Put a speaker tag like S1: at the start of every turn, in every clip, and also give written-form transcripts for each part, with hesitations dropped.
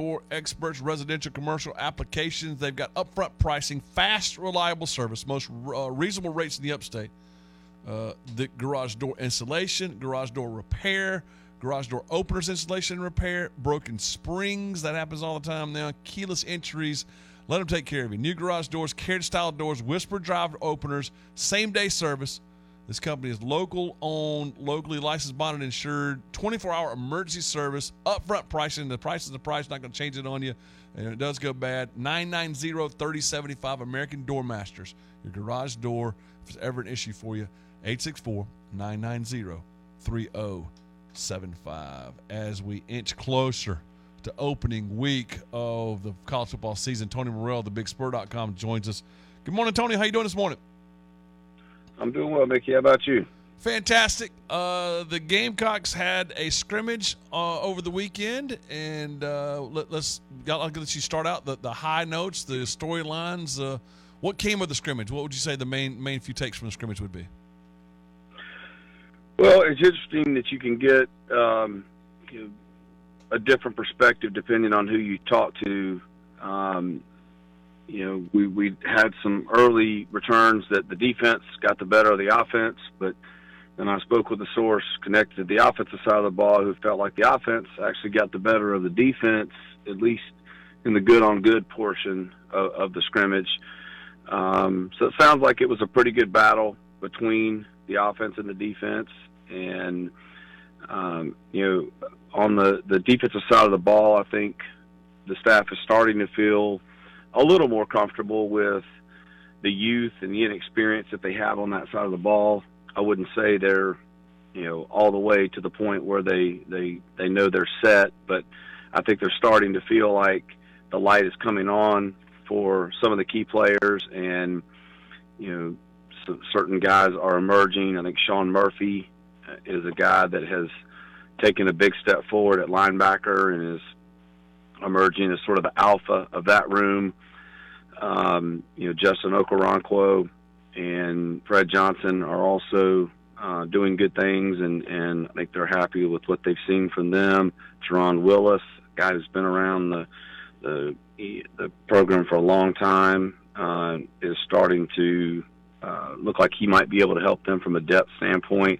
S1: Door Experts residential commercial applications. They've got upfront pricing, fast, reliable service, most reasonable rates in the upstate. The garage door installation, garage door repair, garage door openers installation and repair, broken springs, that happens all the time now, keyless entries. Let them take care of you. New garage doors, carriage style doors, whisper drive openers, same day service. This company is local owned, locally licensed, bonded, insured, 24-hour emergency service, upfront pricing. The price is the price, not going to change it on you. And if it does go bad, 990-3075 American Door Masters. Your garage door, if it's ever an issue for you, 864-990-3075. As we inch closer to opening week of the college football season, Tony Morrell, thebigspur.com, joins us. Good morning, Tony. How you doing this morning?
S2: I'm doing well, Mickey. How about you?
S1: Fantastic. The Gamecocks had a scrimmage over the weekend, and I'll let you start out the high notes, the storylines. What came of the scrimmage? What would you say the main few takes from the scrimmage would be?
S2: Well, it's interesting that you can get a different perspective depending on who you talk to. We had some early returns that the defense got the better of the offense, but then I spoke with a source connected to the offensive side of the ball who felt like the offense actually got the better of the defense, at least in the good-on-good portion of the scrimmage. So it sounds like it was a pretty good battle between the offense and the defense. And, on the defensive side of the ball, I think the staff is starting to feel a little more comfortable with the youth and the inexperience that they have on that side of the ball. I wouldn't say they're, all the way to the point where they know they're set, but I think they're starting to feel like the light is coming on for some of the key players, and, certain guys are emerging. I think Sean Murphy is a guy that has taken a big step forward at linebacker and is emerging as sort of the alpha of that room. Justin Okoronkwo and Fred Johnson are also doing good things, and I think they're happy with what they've seen from them. Teron Willis, a guy who's been around the program for a long time, is starting to look like he might be able to help them from a depth standpoint.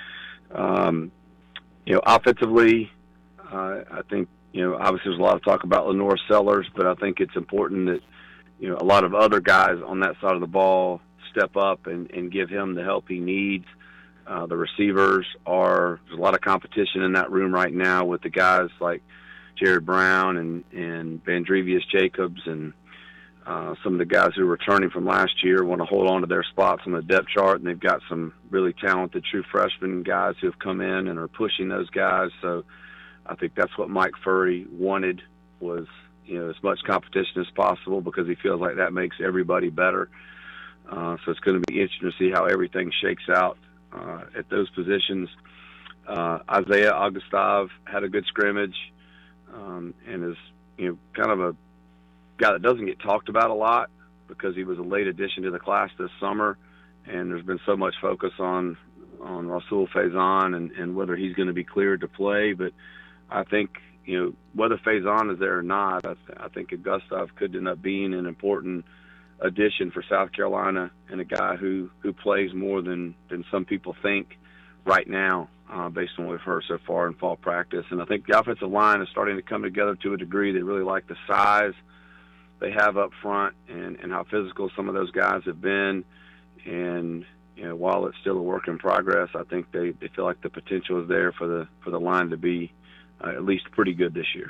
S2: Offensively, I think, obviously there's a lot of talk about Lenore Sellers, but I think it's important that, a lot of other guys on that side of the ball step up and give him the help he needs. The receivers there's a lot of competition in that room right now with the guys like Jared Brown and Vandrevius Jacobs and some of the guys who are returning from last year want to hold on to their spots on the depth chart, and they've got some really talented true freshman guys who have come in and are pushing those guys. So I think that's what Mike Furry wanted, was as much competition as possible, because he feels like that makes everybody better. So it's going to be interesting to see how everything shakes out at those positions. Isaiah Augustave had a good scrimmage and is kind of a guy that doesn't get talked about a lot because he was a late addition to the class this summer, and there's been so much focus on Rasul Faison and whether he's going to be cleared to play. But I think, whether Faison is there or not, I think Augustave could end up being an important addition for South Carolina, and a guy who plays more than some people think right now, based on what we've heard so far in fall practice. And I think the offensive line is starting to come together to a degree. They really like the size they have up front and how physical some of those guys have been. And, while it's still a work in progress, I think they feel like the potential is there for the line to be at least pretty good this year.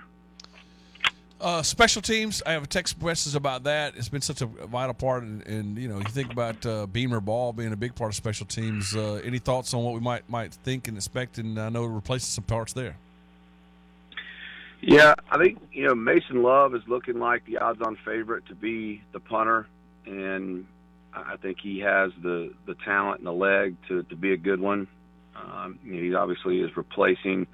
S1: Special teams, I have a text message about that. It's been such a vital part, and you think about Beamer Ball being a big part of special teams. Any thoughts on what we might think and expect, and I know replacing some parts there?
S2: Yeah, I think, Mason Love is looking like the odds-on favorite to be the punter, and I think he has the talent and the leg to be a good one. He obviously is replacing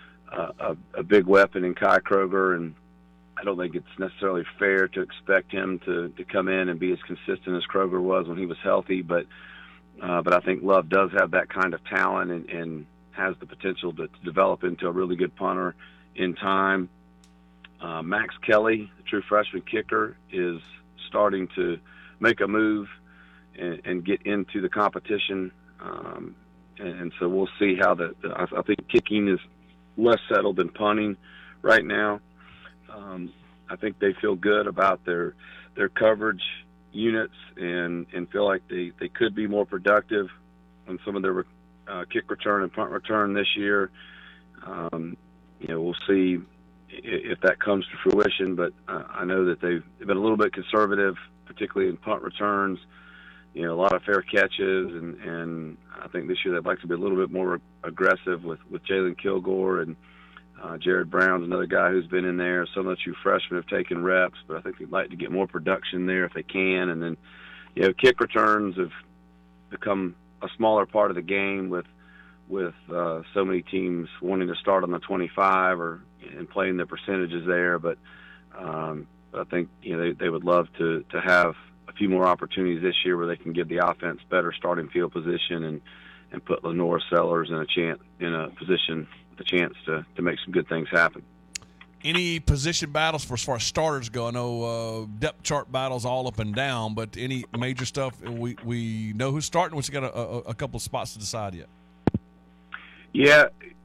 S2: a big weapon in Kai Kroger, and I don't think it's necessarily fair to expect him to come in and be as consistent as Kroger was when he was healthy, but I think Love does have that kind of talent and has the potential to develop into a really good punter in time. Max Kelly, the true freshman kicker, is starting to make a move and get into the competition. And so we'll see how I think kicking is less settled than punting right now. I think they feel good about their coverage units and feel like they could be more productive on some of their kick return and punt return this year. We'll see if that comes to fruition, but I know that they've been a little bit conservative, particularly in punt returns. A lot of fair catches, and I think this year they'd like to be a little bit more aggressive with Jalen Kilgore, and Jared Brown's another guy who's been in there. Some of the true freshmen have taken reps, but I think they'd like to get more production there if they can. And then, kick returns have become a smaller part of the game with so many teams wanting to start on the 25 and playing the percentages there. But I think they would love to have a few more opportunities this year where they can give the offense better starting field position and put Lenore Sellers in a position with a chance to make some good things happen.
S1: Any position battles as far as starters go? I know depth chart battles all up and down, but any major stuff? We know who's starting. We just got a couple of spots to decide yet.
S2: Yeah,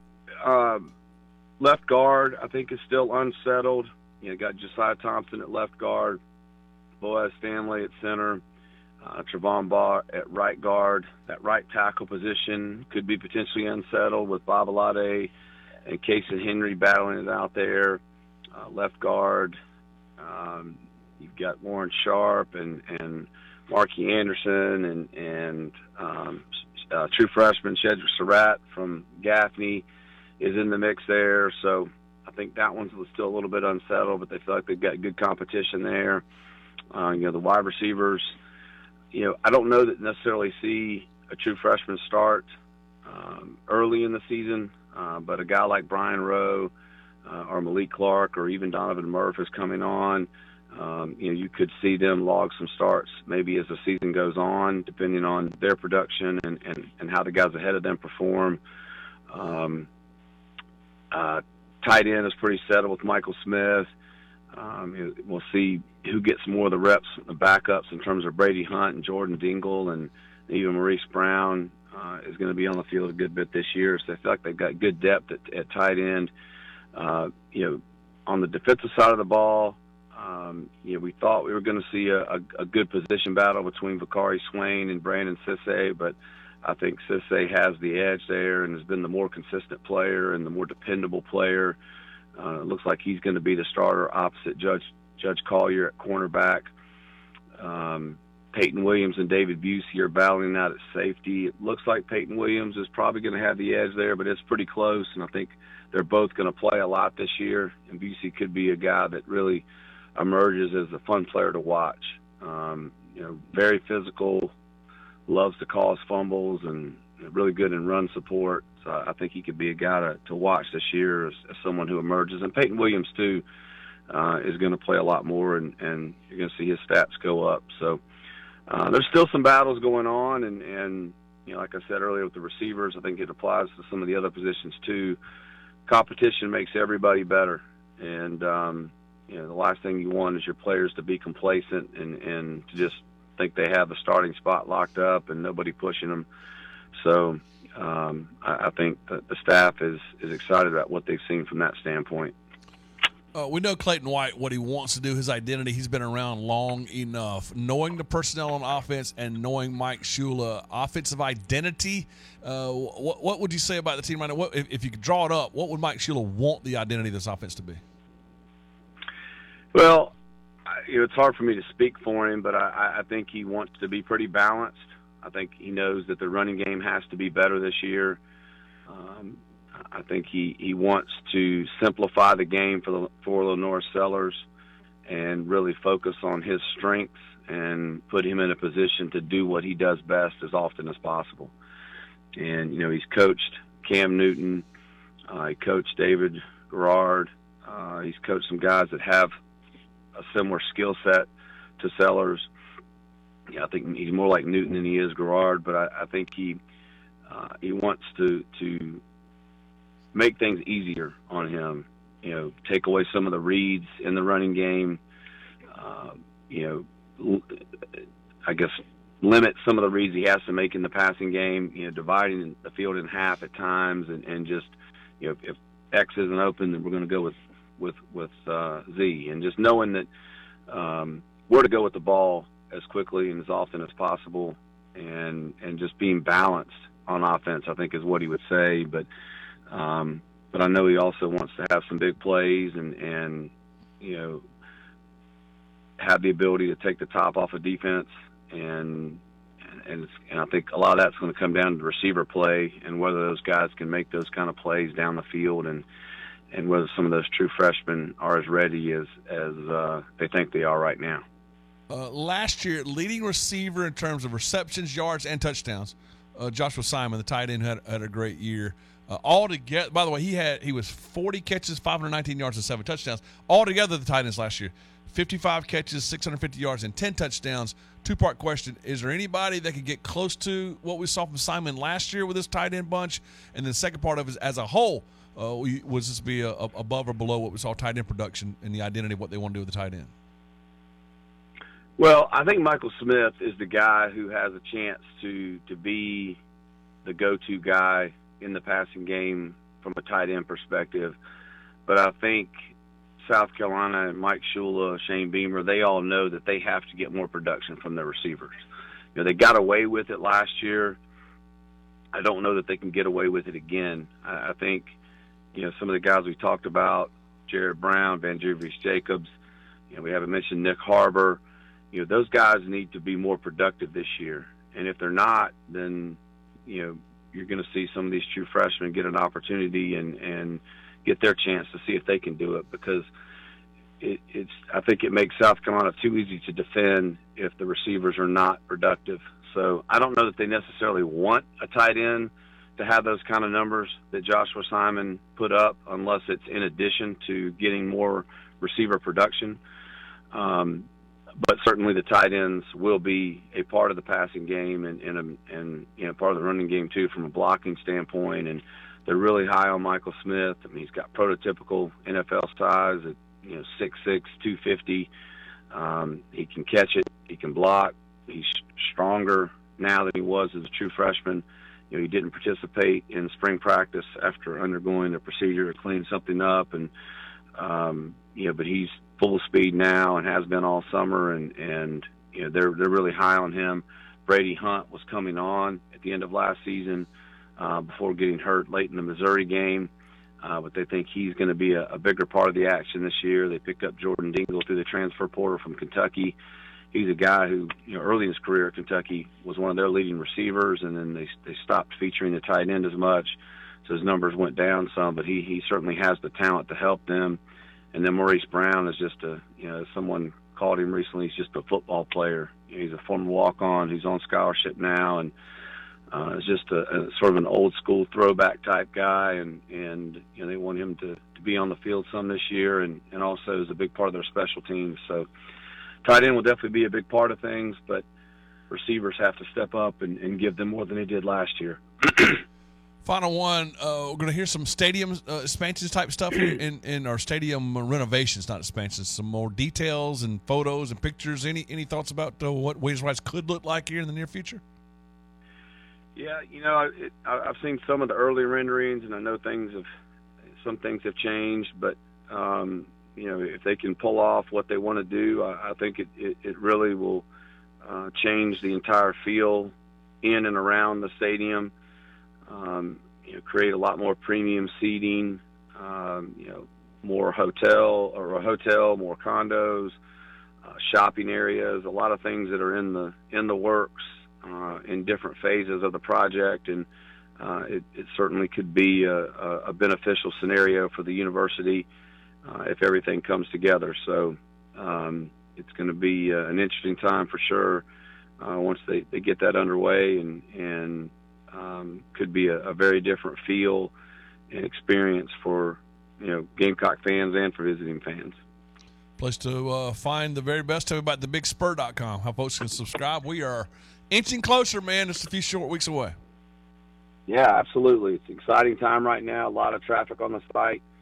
S2: left guard I think is still unsettled. Got Josiah Thompson at left guard, Boaz Stanley at center, Trevon Barr at right guard. That right tackle position could be potentially unsettled with Babalade and Casey Henry battling it out there. Left guard, you've got Warren Sharp and Marky Anderson and true freshman Shedrick Surratt from Gaffney is in the mix there. So I think that one's still a little bit unsettled, but they feel like they've got good competition there. The wide receivers, I don't know that necessarily see a true freshman start early in the season, but a guy like Brian Rowe or Malik Clark or even Donovan Murph is coming on. You could see them log some starts maybe as the season goes on, depending on their production and how the guys ahead of them perform. Tight end is pretty settled with Michael Smith. We'll see who gets more of the reps, the backups in terms of Brady Hunt and Jordan Dingle, and even Maurice Brown is going to be on the field a good bit this year. So I feel like they've got good depth at tight end. On the defensive side of the ball, we thought we were going to see a good position battle between Vakari Swain and Brandon Sisse, but I think Sisse has the edge there and has been the more consistent player and the more dependable player. It looks like he's going to be the starter opposite Judge Collier at cornerback. Peyton Williams and David Busey are battling out at safety. It looks like Peyton Williams is probably going to have the edge there, but it's pretty close, and I think they're both going to play a lot this year, and Busey could be a guy that really emerges as a fun player to watch. Very physical, loves to cause fumbles, and really good in run support. So I think he could be a guy to watch this year as someone who emerges. And Peyton Williams, too, is going to play a lot more, and you're going to see his stats go up. So there's still some battles going on, and like I said earlier with the receivers, I think it applies to some of the other positions, too. Competition makes everybody better, and the last thing you want is your players to be complacent and to just think they have a starting spot locked up and nobody pushing them. So I think that the staff is excited about what they've seen from that standpoint.
S1: We know Clayton White, what he wants to do, his identity. He's been around long enough. Knowing the personnel on offense and knowing Mike Shula, offensive identity, what would you say about the team right now? If you could draw it up, what would Mike Shula want the identity of this offense to be?
S2: Well, it's hard for me to speak for him, but I think he wants to be pretty balanced. I think he knows that the running game has to be better this year. I think he wants to simplify the game for Lenore Sellers and really focus on his strengths and put him in a position to do what he does best as often as possible. And, he's coached Cam Newton. He coached David Garrard. He's coached some guys that have a similar skill set to Sellers. I think he's more like Newton than he is Garrard, but I think he wants to make things easier on him, take away some of the reads in the running game. I guess limit some of the reads he has to make in the passing game. Dividing the field in half at times, and just if X isn't open, then we're going to go with Z, and just knowing that where to go with the ball as quickly and as often as possible, and just being balanced on offense, I think is what he would say. But I know he also wants to have some big plays and have the ability to take the top off of defense, and I think a lot of that's going to come down to receiver play and whether those guys can make those kind of plays down the field, and whether some of those true freshmen are as ready as they think they are right now.
S1: Last year, leading receiver in terms of receptions, yards, and touchdowns, Joshua Simon, the tight end, had a great year. Altogether, by the way, he was 40 catches, 519 yards, and 7 touchdowns. Altogether, the tight ends last year, 55 catches, 650 yards, and 10 touchdowns. Two-part question: is there anybody that could get close to what we saw from Simon last year with this tight end bunch? And then the second part of it, as a whole, was this be above or below what we saw tight end production and the identity of what they want to do with the tight end?
S2: Well, I think Michael Smith is the guy who has a chance to be the go-to guy in the passing game from a tight end perspective. But I think South Carolina and Mike Shula, Shane Beamer, they all know that they have to get more production from their receivers. They got away with it last year. I don't know that they can get away with it again. I think, some of the guys we talked about, Jared Brown, Van Jacobs, we haven't mentioned Nick Harbor. Those guys need to be more productive this year. And if they're not, then, you're going to see some of these true freshmen get an opportunity and get their chance to see if they can do it, because I think it makes South Carolina too easy to defend if the receivers are not productive. So I don't know that they necessarily want a tight end to have those kind of numbers that Joshua Simon put up, unless it's in addition to getting more receiver production. But certainly the tight ends will be a part of the passing game and part of the running game too, from a blocking standpoint. And they're really high on Michael Smith. I mean, he's got prototypical NFL size at 6'6", 250. He can catch it. He can block. He's stronger now than he was as a true freshman. He didn't participate in spring practice after undergoing a procedure to clean something up, and but he's full speed now and has been all summer, and they're really high on him. Brady Hunt was coming on at the end of last season before getting hurt late in the Missouri game, but they think he's going to be a bigger part of the action this year. They picked up Jordan Dingle through the transfer portal from Kentucky. He's a guy who, early in his career at Kentucky was one of their leading receivers, and then they stopped featuring the tight end as much, so his numbers went down some, but he certainly has the talent to help them. And then Maurice Brown is just someone called him recently, he's just a football player. He's a former walk-on. He's on scholarship now, and is just a sort of an old-school throwback type guy, and they want him to be on the field some this year, and also is a big part of their special teams. So tight end will definitely be a big part of things, but receivers have to step up and give them more than they did last year.
S1: Final one, we're going to hear some stadium expansions type stuff here in our stadium renovations, not expansions. Some more details and photos and pictures. Any thoughts about what Williams Rice could look like here in the near future?
S2: Yeah, I've seen some of the early renderings, and I know some things have changed, but if they can pull off what they want to do, I think it really will change the entire feel in and around the stadium. Create a lot more premium seating, more hotel, more condos, shopping areas, a lot of things that are in the works in different phases of the project, and it certainly could be a beneficial scenario for the university if everything comes together. So it's going to be an interesting time for sure once they get that underway, and could be a very different feel and experience for Gamecock fans and for visiting fans.
S1: Place to find the very best of about thebigspur.com. How folks can subscribe. We are inching closer, man. Just a few short weeks away.
S2: Yeah, absolutely. It's an exciting time right now. A lot of traffic on the site,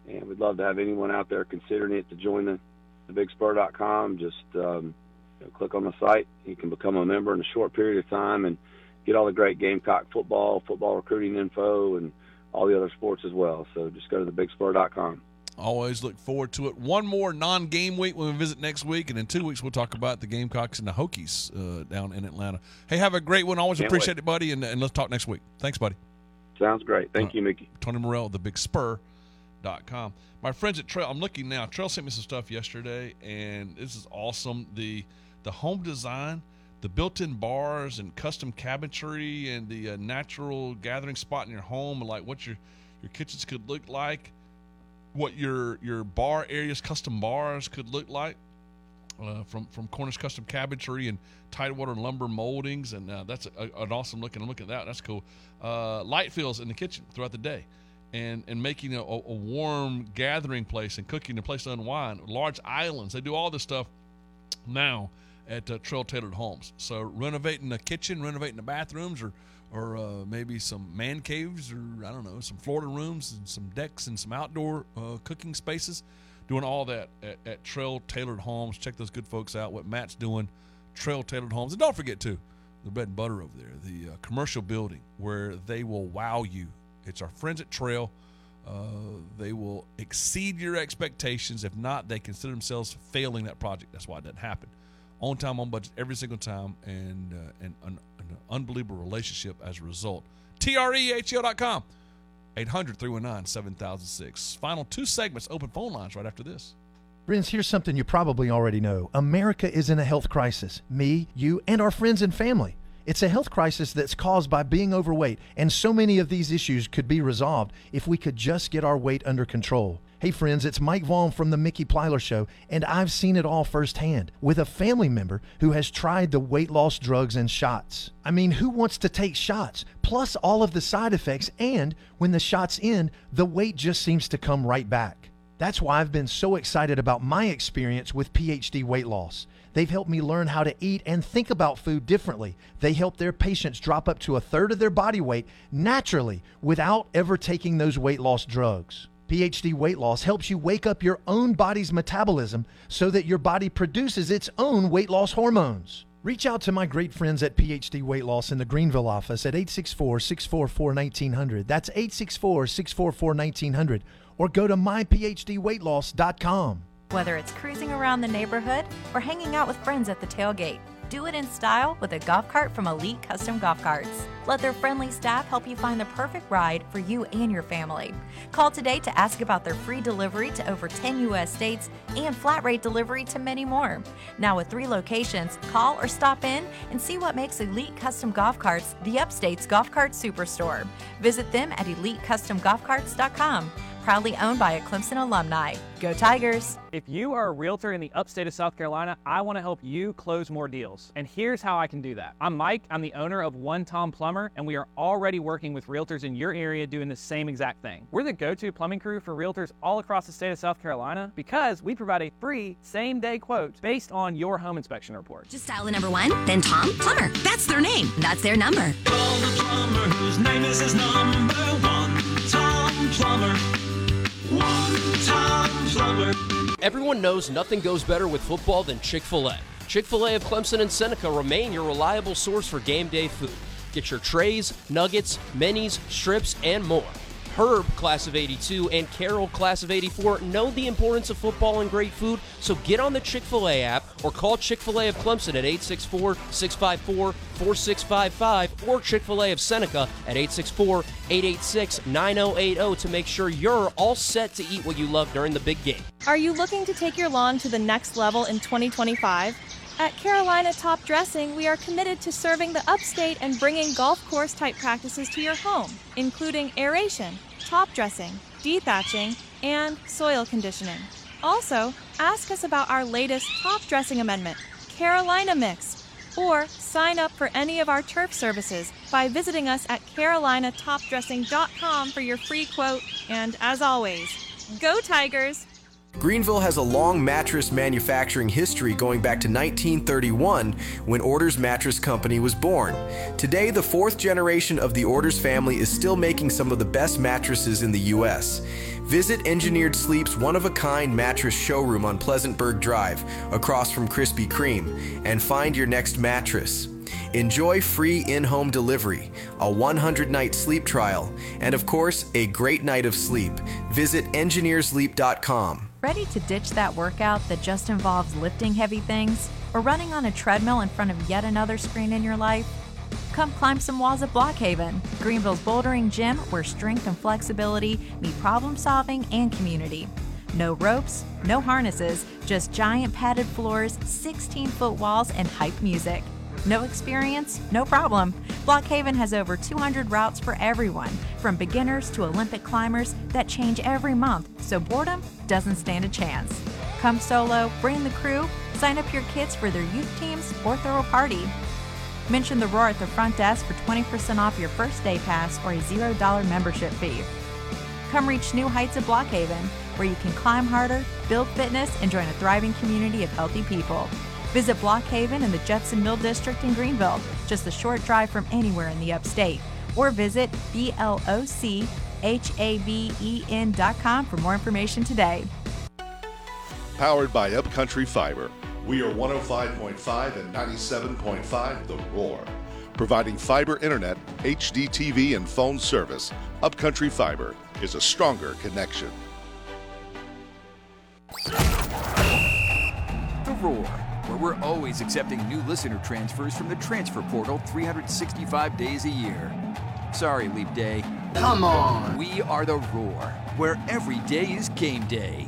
S2: and we'd love to have anyone out there considering it to join the BigSpur.com. Just click on the site. You can become a member in a short period of time and get all the great Gamecock football recruiting info, and all the other sports as well. So just go to thebigspur.com.
S1: Always look forward to it. One more non-game week when we visit next week, and in 2 weeks we'll talk about the Gamecocks and the Hokies down in Atlanta. Hey, have a great one. Always appreciate it, buddy, and let's talk next week. Thanks, buddy.
S2: Sounds great. Thank you, Mickey.
S1: Tony Morrell, thebigspur.com. My friends at Trail, I'm looking now. Trail sent me some stuff yesterday, and this is awesome. The home design, the built-in bars and custom cabinetry, and the natural gathering spot in your home, and like what your kitchens could look like, what your bar areas, custom bars could look like, from Cornish Custom Cabinetry and Tidewater Lumber Moldings, and that's an awesome looking. Look at that. That's cool. Light fills in the kitchen throughout the day, and making a warm gathering place and cooking a place to unwind. Large islands. They do all this stuff now at Trail Tailored Homes. So renovating the kitchen, renovating the bathrooms, or maybe some man caves, or I don't know, some Florida rooms and some decks and some outdoor cooking spaces. Doing all that at Trail Tailored Homes. Check those good folks out, what Matt's doing, Trail Tailored Homes. And don't forget, too, the bread and butter over there, the commercial building where they will wow you. It's our friends at Trail. They will exceed your expectations. If not, they consider themselves failing that project. That's why it doesn't happen. On time, on budget, every single time, and an unbelievable relationship as a result. TREHL.com, 800-319-7006. Final 2 segments, open phone lines right after this.
S3: Friends, here's something you probably already know. America is in a health crisis. Me, you, and our friends and family. It's a health crisis that's caused by being overweight, and so many of these issues could be resolved if we could just get our weight under control. Hey friends, it's Mike Vaughn from the Mickey Plyler Show, and I've seen it all firsthand with a family member who has tried the weight loss drugs and shots. I mean, who wants to take shots, plus all of the side effects, and when the shots end, the weight just seems to come right back. That's why I've been so excited about my experience with PhD Weight Loss. They've helped me learn how to eat and think about food differently. They help their patients drop up to 1/3 of their body weight naturally without ever taking those weight loss drugs. PhD Weight Loss helps you wake up your own body's metabolism so that your body produces its own weight loss hormones. Reach out to my great friends at PhD Weight Loss in the Greenville office at 864-644-1900. That's 864-644-1900. Or go to myphdweightloss.com.
S4: Whether it's cruising around the neighborhood or hanging out with friends at the tailgate, do it in style with a golf cart from Elite Custom Golf Carts. Let their friendly staff help you find the perfect ride for you and your family. Call today to ask about their free delivery to over 10 U.S. states and flat rate delivery to many more. Now with 3 locations, call or stop in and see what makes Elite Custom Golf Carts the Upstate's Golf Cart Superstore. Visit them at EliteCustomGolfCarts.com. Proudly owned by a Clemson alumni. Go Tigers!
S5: If you are a realtor in the upstate of South Carolina, I want to help you close more deals. And here's how I can do that. I'm Mike, I'm the owner of One Tom Plumber, and we are already working with realtors in your area doing the same exact thing. We're the go-to plumbing crew for realtors all across the state of South Carolina because we provide a free same-day quote based on your home inspection report.
S6: Just dial the number 1, then Tom Plumber. That's their name. That's their number.
S7: Call the plumber whose name is his number 1, Tom Plumber. One Tom Plumber.
S8: Everyone knows nothing goes better with football than Chick-fil-A. Chick-fil-A of Clemson and Seneca remain your reliable source for game day food. Get your trays, nuggets, minis, strips, and more. Herb, class of 82, and Carol, class of 84, know the importance of football and great food, so get on the Chick-fil-A app or call Chick-fil-A of Clemson at 864-654-4655 or Chick-fil-A of Seneca at 864-886-9080 to make sure you're all set to eat what you love during the big game.
S9: Are you looking to take your lawn to the next level in 2025? At Carolina Top Dressing, we are committed to serving the upstate and bringing golf course type practices to your home, including aeration, top dressing, dethatching, and soil conditioning. Also, ask us about our latest top dressing amendment, Carolina Mix, or sign up for any of our turf services by visiting us at carolinatopdressing.com for your free quote. And as always, go Tigers!
S10: Greenville has a long mattress manufacturing history going back to 1931 when Orders Mattress Company was born. Today, the fourth generation of the Orders family is still making some of the best mattresses in the U.S. Visit Engineered Sleep's one-of-a-kind mattress showroom on Pleasantburg Drive, across from Krispy Kreme, and find your next mattress. Enjoy free in-home delivery, a 100-night sleep trial, and of course, a great night of sleep. Visit engineersleep.com.
S4: Ready to ditch that workout that just involves lifting heavy things or running on a treadmill in front of yet another screen in your life? Come climb some walls at Blockhaven, Greenville's bouldering gym where strength and flexibility meet problem solving and community. No ropes, no harnesses, just giant padded floors, 16-foot walls, and hype music. No experience? No problem. Blockhaven has over 200 routes for everyone, from beginners to Olympic climbers that change every month, so boredom doesn't stand a chance. Come solo, bring the crew, sign up your kids for their youth teams, or throw a party. Mention the Roar at the front desk for 20% off your first day pass or a $0 membership fee. Come reach new heights at Blockhaven, where you can climb harder, build fitness, and join a thriving community of healthy people. Visit Blockhaven in the Judson Mill District in Greenville, just a short drive from anywhere in the upstate. Or visit BLOCHAVEN.com for more information today.
S11: Powered by Upcountry Fiber. We are 105.5 and 97.5 The Roar. Providing fiber internet, HD TV, and phone service, Upcountry Fiber is a stronger connection.
S12: The Roar, where we're always accepting new listener transfers from the transfer portal 365 days a year. Sorry, Leap Day.
S13: Come on!
S12: We are The Roar, where every day is game day.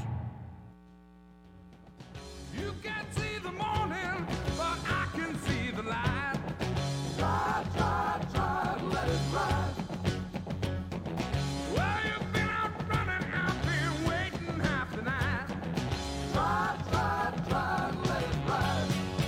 S7: You can't see the morning, but I can see the light. Try, let it ride. Well, you've been out running, I've been waiting half the night. Try, let it ride.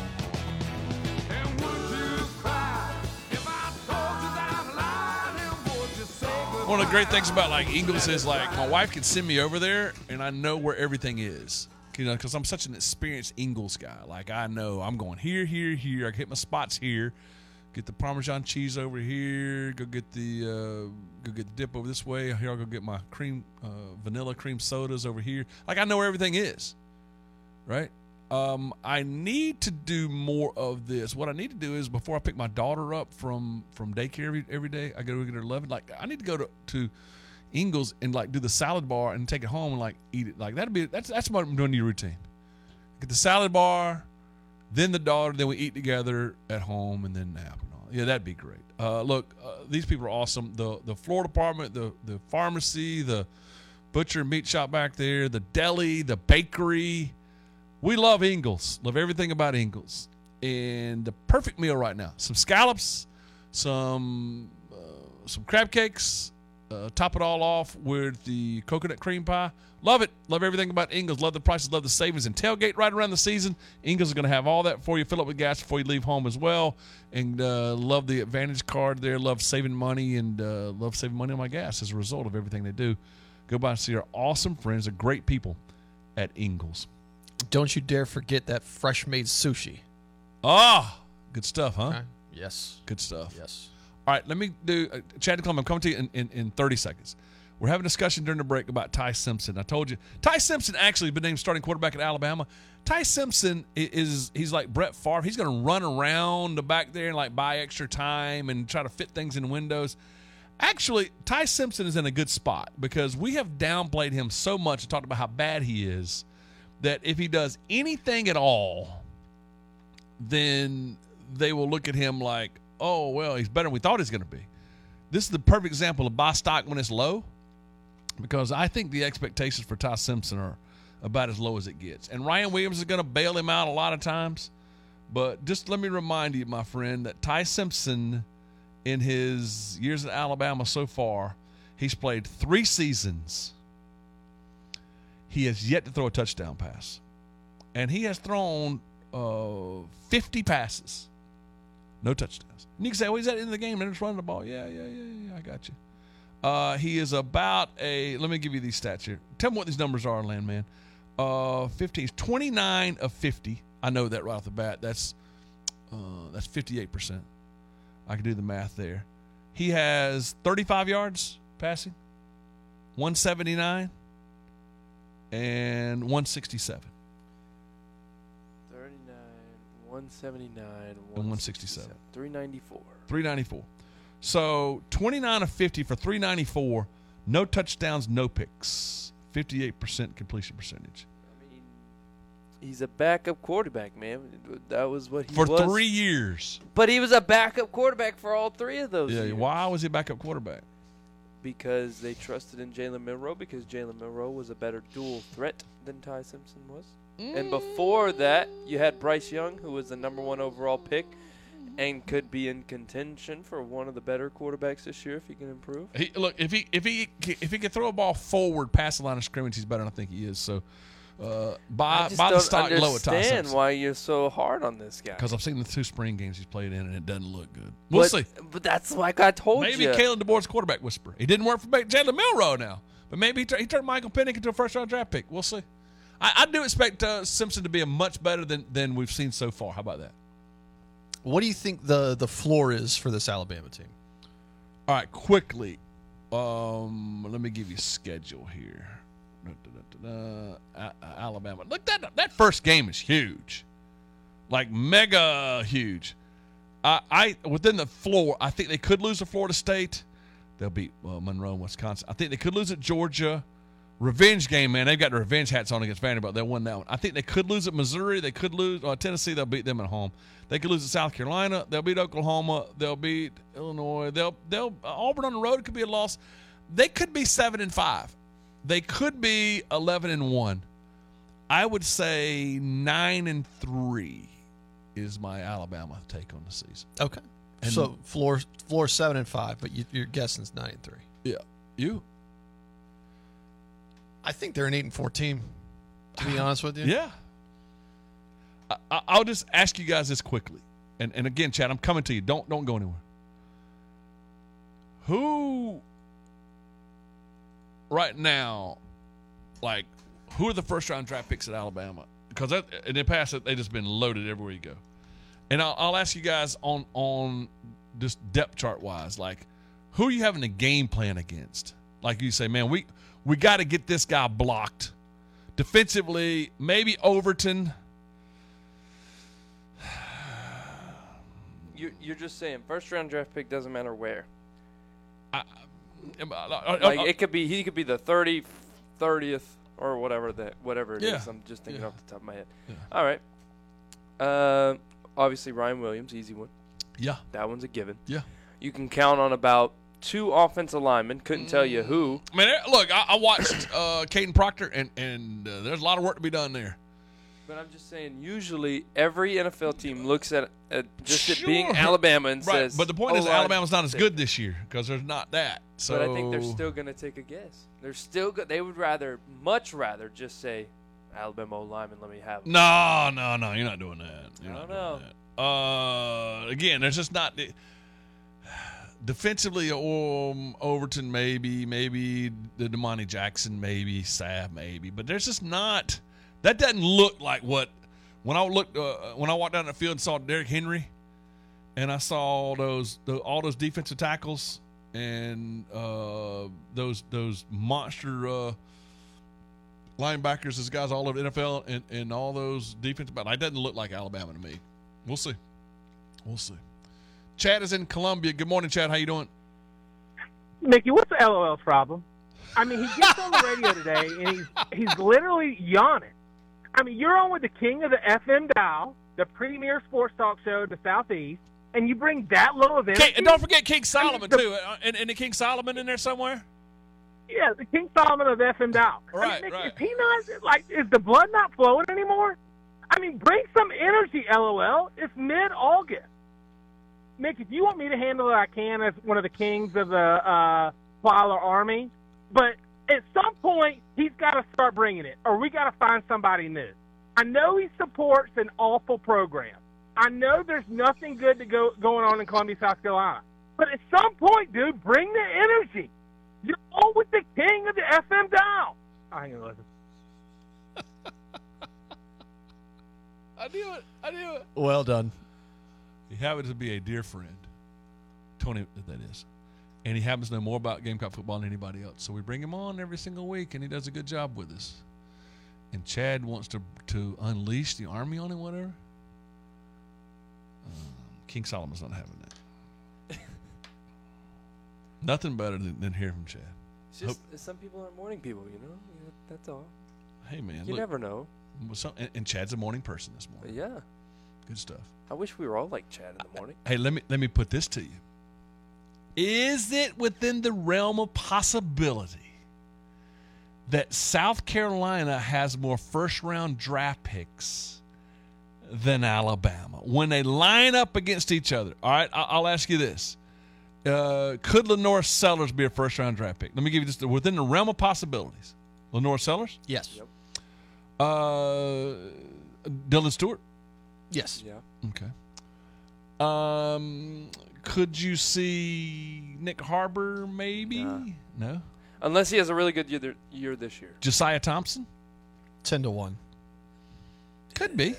S7: And would you cry if I told you that lie? And would you say goodbye?
S1: One of the great things about like Eagles is like my wife can send me over there and I know where everything is. You know, because I'm such an experienced Eagles guy. Like, I know I'm going here. I can hit my spots here. Get the Parmesan cheese over here. Go get the dip over this way. Here I'll go get my vanilla cream sodas over here. Like, I know where everything is, right? I need to do more of this. What I need to do is before I pick my daughter up from daycare every day, I go to get her 11. Like, I need to go to Ingles and like do the salad bar and take it home and like eat it. Like that's what I'm doing in your routine. Get the salad bar, then the daughter, then we eat together at home and then nap and all. Yeah, that'd be great. Look, these people are awesome. The floor department, the pharmacy, the butcher and meat shop back there, the deli, the bakery. We love Ingles. Love everything about Ingles. And the perfect meal right now. Some scallops, some crab cakes. Top it all off with the coconut cream pie. Love it. Love everything about Ingles. Love the prices. Love the savings. And tailgate right around the season. Ingles is going to have all that for you. Fill up with gas before you leave home as well. And love the Advantage card there. Love saving money and love saving money on my gas as a result of everything they do. Go by and see our awesome friends. They're great people at Ingles.
S14: Don't you dare forget that fresh-made sushi.
S1: Ah, good stuff, huh?
S14: Okay. Yes.
S1: Good stuff.
S14: Yes.
S1: All right, let me do Chad and Clem. I'm coming to you in 30 seconds. We're having a discussion during the break about Ty Simpson. I told you, Ty Simpson actually has been named starting quarterback at Alabama. Ty Simpson he's like Brett Favre. He's going to run around the back there and like buy extra time and try to fit things in windows. Actually, Ty Simpson is in a good spot because we have downplayed him so much and talked about how bad he is that if he does anything at all, then they will look at him like, oh, well, he's better than we thought he was going to be. This is the perfect example of buy stock when it's low because I think the expectations for Ty Simpson are about as low as it gets. And Ryan Williams is going to bail him out a lot of times. But just let me remind you, my friend, that Ty Simpson, in his years at Alabama so far, he's played 3 seasons. He has yet to throw a touchdown pass. And he has thrown 50 passes. No touchdowns. And you can say, well, he's at the end of the game and they're just running the ball. Yeah, I got you. He is about let me give you these stats here. Tell me what these numbers are, Landman. 15. 29 of 50. I know that right off the bat. That's 58%. I can do the math there. He has 35 yards passing, 179, and 167.
S13: 39, 179,
S1: And 167.
S13: 394.
S1: 394. So 29 of 50 for 394. No touchdowns, no picks. 58% completion percentage.
S13: He's a backup quarterback, man. That was what he
S1: For
S13: was.
S1: 3 years.
S13: But he was a backup quarterback for all 3 of those
S1: Yeah.
S13: years.
S1: Why was he a backup quarterback?
S13: Because they trusted in Jalen Milroe, because Jalen Milroe was a better dual threat than Ty Simpson was. And before that, you had Bryce Young, who was the #1 overall pick and could be in contention for one of the better quarterbacks this year if he can improve.
S1: Look, if he can throw a ball forward past the line of scrimmage, he's better than I think he is. So buy the stock low at Ty
S13: I understand
S1: Simpson.
S13: why you're so hard on this guy.
S1: Because I've seen the 2 spring games he's played in, and it doesn't look good. We'll see.
S13: But that's like I told you.
S1: Maybe Kalen DeBoer's quarterback whisperer. He didn't work for Jalen Milroe now. But maybe he turned Michael Penix into a first-round draft pick. We'll see. I do expect Simpson to be a much better than we've seen so far. How about that?
S14: What do you think the floor is for this Alabama team?
S1: All right, quickly. Let me give you a schedule here. Alabama. Look, that first game is huge, like mega huge. I within the floor, I think they could lose to Florida State. They'll beat Monroe and Wisconsin. I think they could lose at Georgia. Revenge game, man. They've got the revenge hats on against Vanderbilt. They'll win that one. I think they could lose at Missouri. They could lose Tennessee. They'll beat them at home. They could lose at South Carolina. They'll beat Oklahoma. They'll beat Illinois. They'll Auburn on the road could be a loss. They could be 7-5. They could be 11-1. I would say 9-3 is my Alabama take on the season.
S14: Okay.
S1: And
S14: so floor 7-5, but you're guessing it's 9-3.
S1: Yeah. You?
S14: I think they're an 8-4 team, to be honest with you.
S1: Yeah. I'll just ask you guys this quickly. And again, Chad, I'm coming to you. Don't go anywhere. Who right now, like, who are the first-round draft picks at Alabama? Because in the past, they've just been loaded everywhere you go. And I'll ask you guys on just depth chart-wise, like, who are you having a game plan against? Like you say, man, we got to get this guy blocked. Defensively, maybe Overton.
S13: You're just saying first-round draft pick doesn't matter where. It could be he could be the 30th or whatever it is. I'm just thinking off the top of my head.
S1: Yeah.
S13: All right. Obviously Ryan Williams, easy one.
S1: Yeah.
S13: That one's a given.
S1: Yeah.
S13: You can count on about 2 offensive linemen. Couldn't tell you who.
S1: I mean, look, I watched Caden Proctor, and there's a lot of work to be done there.
S13: But I'm just saying, usually every NFL team looks at it being Alabama and
S1: right.
S13: says.
S1: But the point is, Alabama's not as good this year because there's not that. So,
S13: but I think they're still going to take a guess. They're still They would much rather just say, Alabama O-lineman, let me have them.
S1: No, you're not doing that.
S13: I don't know.
S1: Again, there's just not. Defensively, Overton maybe the Damani Jackson maybe, Sav maybe, but there's just not. That doesn't look like what when I walked down the field and saw Derrick Henry, and I saw all those defensive tackles and those monster linebackers, those guys all over the NFL, and all those defensive. But it doesn't look like Alabama to me. We'll see. Chad is in Columbia. Good morning, Chad. How you doing?
S15: Mickey, what's the LOL problem? I mean, he gets on the radio today, and he's literally yawning. I mean, you're on with the king of the FM dial, the premier sports talk show in the Southeast, and you bring that low of energy?
S1: And don't forget King Solomon, too. And the King Solomon in there somewhere?
S15: Yeah, the King Solomon of FM dial.
S1: Right,
S15: I mean, Mickey,
S1: right.
S15: Is he not, like, is the blood not flowing anymore? I mean, bring some energy, LOL. It's mid-August. Mick, if you want me to handle it, I can as one of the kings of the Plyler Army. But at some point, he's got to start bringing it, or we got to find somebody new. I know he supports an awful program. I know there's nothing good going on in Columbia, South Carolina. But at some point, dude, bring the energy. You're all with the king of the FM dial. I ain't going to listen.
S1: I knew it. I knew it.
S14: Well done.
S1: He happens to be a dear friend, Tony, that is. And he happens to know more about Gamecock football than anybody else. So we bring him on every single week, and he does a good job with us. And Chad wants to unleash the army on him, whatever. King Solomon's not having that. Nothing better than hearing from Chad.
S13: It's just some people aren't morning people, That's all.
S1: Hey, man.
S13: You never know.
S1: And Chad's a morning person this morning.
S13: Yeah.
S1: Good stuff.
S13: I wish we were all like Chad in the morning.
S1: Hey, let me put this to you. Is it within the realm of possibility that South Carolina has more first-round draft picks than Alabama when they line up against each other? All right, I'll ask you this. Could Lenore Sellers be a first-round draft pick? Let me give you this. Within the realm of possibilities. Lenore Sellers?
S14: Yes.
S13: Yep.
S1: Dylan Stewart?
S14: Yes.
S13: Yeah.
S1: Okay. Could you see Nick Harbor maybe? No?
S13: Unless he has a really good year this year.
S1: Josiah Thompson?
S14: 10-1.
S1: Could be.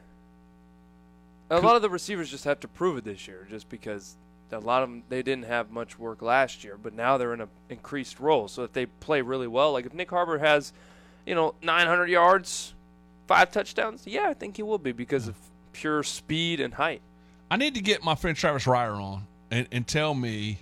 S13: A lot of the receivers just have to prove it this year just because a lot of them, they didn't have much work last year, but now they're in an increased role. So if they play really well, like if Nick Harbor has, 900 yards, 5 touchdowns, yeah, I think he will be because of pure speed and height.
S1: I need to get my friend Travis Ryer on and tell me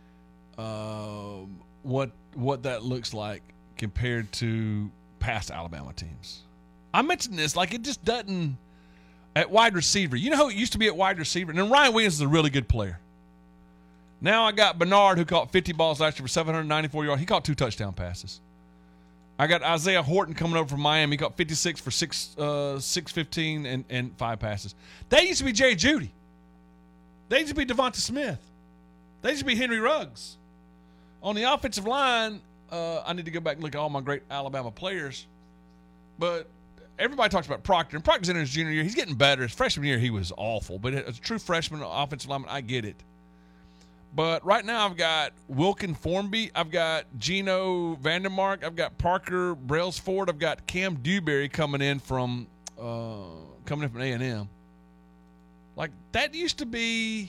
S1: what that looks like compared to past Alabama teams. I mentioned this, like it just doesn't at wide receiver. You know who it used to be at wide receiver? And then Ryan Williams is a really good player. Now I got Bernard, who caught 50 balls last year for 794 yards. He caught 2 touchdown passes. I got Isaiah Horton coming over from Miami. He caught 56 for 615 and 5 passes. They used to be Jerry Jeudy. They used to be Devonta Smith. They used to be Henry Ruggs. On the offensive line, I need to go back and look at all my great Alabama players. But everybody talks about Proctor. And Proctor's in his junior year. He's getting better. His freshman year, he was awful. But as a true freshman offensive lineman, I get it. But right now I've got Wilkin Formby. I've got Gino Vandermark. I've got Parker Brailsford. I've got Cam Dewberry coming in from A&M. Like, that used to be,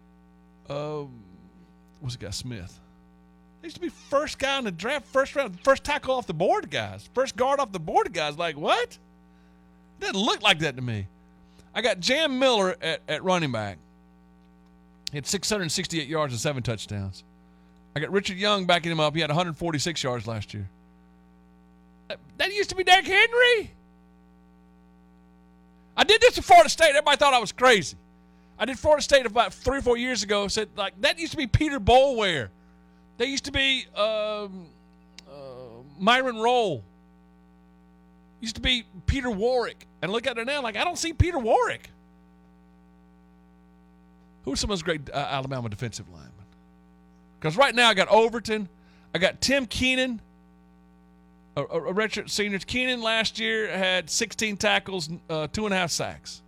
S1: what's the guy, Smith? They used to be first guy in the draft, first round, first tackle off the board guys, first guard off the board guys. Like, what? Doesn't look like that to me. I got Jam Miller at running back. He had 668 yards and 7 touchdowns. I got Richard Young backing him up. He had 146 yards last year. That used to be Derrick Henry. I did this at Florida State. Everybody thought I was crazy. I did Florida State about 3 or 4 years ago. Said, like, that used to be Peter Boulware. They used to be Myron Roll. Used to be Peter Warwick. And look at it now, like, I don't see Peter Warwick. Who are some of those great Alabama defensive linemen? Because right now I got Overton. I got Tim Keenan, a redshirt senior. Keenan last year had 16 tackles, 2.5 sacks.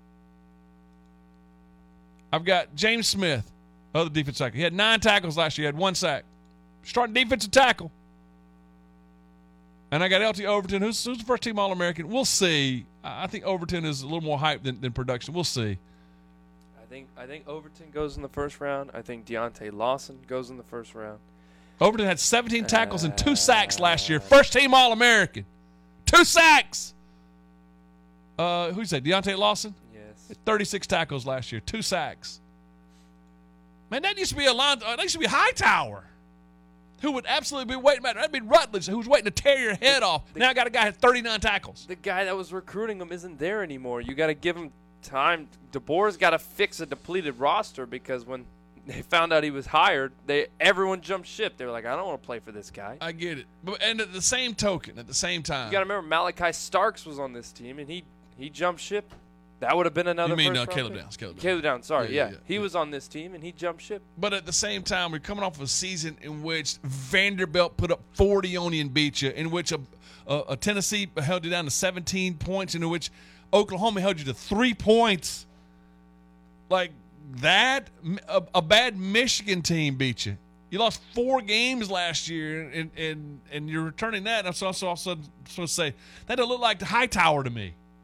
S1: I've got James Smith, other defensive tackle. He had 9 tackles last year. He had 1 sack. Starting defensive tackle. And I got LT Overton, who's the first team All-American. We'll see. I think Overton is a little more hype than production. We'll see.
S13: I think Overton goes in the first round. I think Deontay Lawson goes in the first round.
S1: Overton had 17 tackles and 2 sacks last year. First team All-American. 2 sacks. Who's that? Deontay Lawson?
S13: Yes.
S1: 36 tackles last year. 2 sacks. Man, that used to be that used to be Hightower, who would absolutely be waiting. That'd be Rutledge, who was waiting to tear your head off. Now I got a guy who had 39 tackles.
S13: The guy that was recruiting him isn't there anymore. You got to give him time. DeBoer's got to fix a depleted roster because when they found out he was hired, everyone jumped ship. They were like, I don't want to play for this guy.
S1: I get it. And at the same token, at the same time,
S13: you got to remember Malachi Starks was on this team, and he jumped ship. That would have been another.
S1: You mean
S13: first
S1: Caleb
S13: pick.
S1: Downs?
S13: Caleb Downs. Sorry, yeah. He was on this team, and he jumped ship.
S1: But at the same time, we're coming off of a season in which Vanderbilt put up 40 on you and beat you, in which a Tennessee held you down to 17 points, in which Oklahoma held you to 3 points. Like that, a bad Michigan team beat you. You lost 4 games last year, and you're returning that. And I'm also going to say that doesn't look like the Hightower to me.